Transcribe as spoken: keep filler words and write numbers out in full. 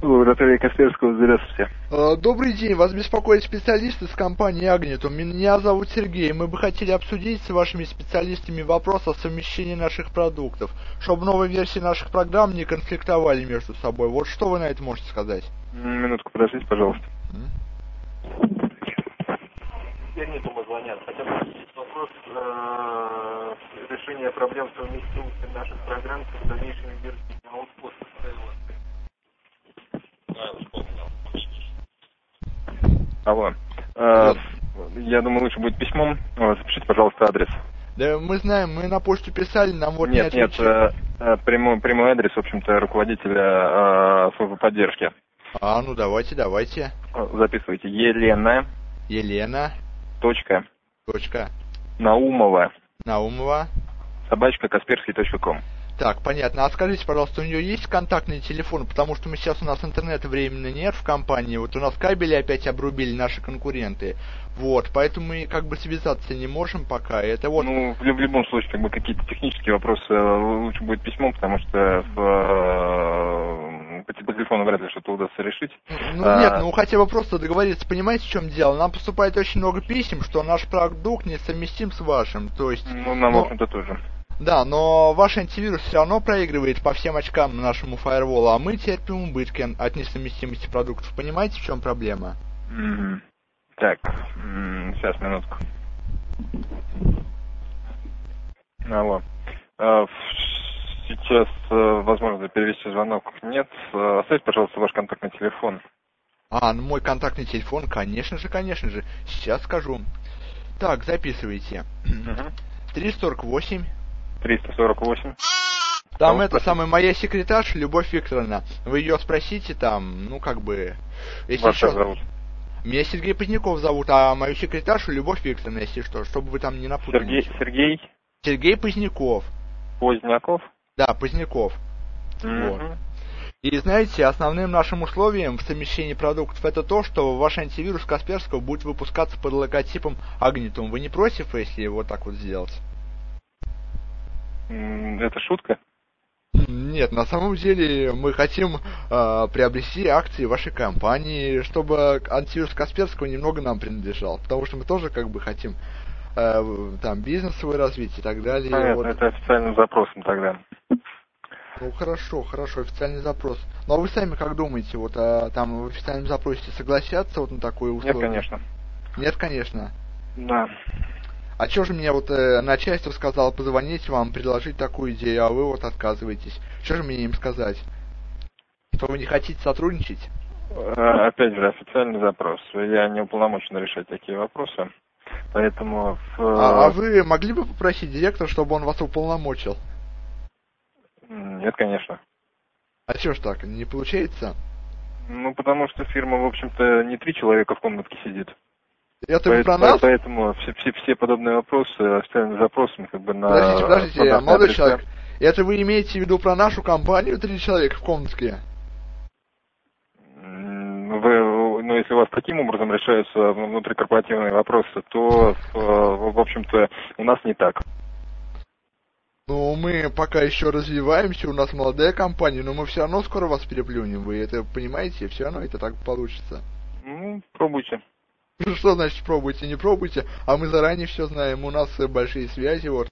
Лаборатория Касперского, здравствуйте. Добрый день, вас беспокоит специалист из компании Agnetum. Меня зовут Сергей. Мы бы хотели обсудить с вашими специалистами вопрос о совмещении наших продуктов, чтобы новые версии наших программ не конфликтовали между собой. Вот что вы на это можете сказать? Минутку, подождите, пожалуйста. Агнетуму звонят. Хотят обсудить вопрос э, решения проблем совместимости наших программ с дальнейшими версиями аутпоста. Алло. Э, я думаю, лучше будет письмом. Запишите, пожалуйста, адрес. Да мы знаем, мы на почту писали, нам вот нет, не Нет, нет, э, прямой, прямой адрес, в общем-то, руководителя э, службы поддержки. А, ну давайте, давайте. Записывайте. Елена. Елена. Точка. Точка. Наумова. Наумова. Собачка Касперский точка ком. Так, понятно. А скажите, пожалуйста, у нее есть контактный телефон? Потому что мы сейчас, у нас интернета временно нет в компании. Вот у нас кабели опять обрубили наши конкуренты. Вот, поэтому мы как бы связаться не можем пока. Это вот... Ну, в, в любом случае, как бы какие-то технические вопросы лучше будет письмом, потому что в, по, по телефону вряд ли что-то удастся решить. Ну а... нет, ну хотя бы просто договориться. Понимаете, в чем дело? Нам поступает очень много писем, что наш продукт несовместим с вашим. То есть... Ну, нам, ну... в общем-то, тоже. Да, но ваш антивирус все равно проигрывает по всем очкам нашему фаерволу, а мы терпим убытки от несовместимости продуктов. Понимаете, в чем проблема? Mm-hmm. Так, м-м, сейчас, минутку. Алло. А, сейчас, возможно, перевести звонок нет. Оставьте, пожалуйста, ваш контактный телефон. А, ну мой контактный телефон, конечно же, конечно же. Сейчас скажу. Так, записывайте. триста сорок восемь. триста сорок восемь. Там это самая моя секретарша, Любовь Викторовна. Вы ее спросите там, ну как бы... Если Вас что... как зовут? Меня Сергей Поздняков зовут, а мою секретаршу Любовь Викторовна, если что, чтобы вы там не напутали. Сергей, Сергей? Сергей Поздняков. Поздняков? Да, Поздняков. Mm-hmm. Вот. И знаете, основным нашим условием в совмещении продуктов это то, что ваш антивирус Касперского будет выпускаться под логотипом Agnetum. Вы не против, если его так вот сделать? Это шутка? Нет, на самом деле мы хотим э, приобрести акции вашей компании, чтобы антивирус Касперского немного нам принадлежал, потому что мы тоже как бы хотим э, там бизнес свой развить и так далее. Понятно, вот. Это официальным запросом тогда. Ну хорошо, хорошо, официальный запрос. Ну а вы сами как думаете, вот а, там в официальном запросе согласятся вот на такое условие? Нет, конечно. Нет, конечно. Да. А что же мне вот э, начальство сказало позвонить вам, предложить такую идею, а вы вот отказываетесь? Что же мне им сказать? Что вы не хотите сотрудничать? Опять же, официальный запрос. Я не уполномочен решать такие вопросы, поэтому... В... А, а вы могли бы попросить директора, чтобы он вас уполномочил? Нет, конечно. А что ж так, не получается? Ну, потому что фирма, в общем-то, не три человека в комнатке сидит. Это По- вы про нас? Поэтому все, все, все подобные вопросы официальными запросами как бы на... Подождите, подождите, на молодой адрес, человек. да? Это вы имеете в виду про нашу компанию три человека в комнатке? Вы, ну, если у вас таким образом решаются внутрикорпоративные вопросы, то, в общем-то, у нас не так. Ну, мы пока еще развиваемся, у нас молодая компания, но мы все равно скоро вас переплюнем, вы это понимаете? Все равно это так получится. Ну, пробуйте. Ну, что значит пробуйте, не пробуйте, а мы заранее все знаем, у нас большие связи, вот.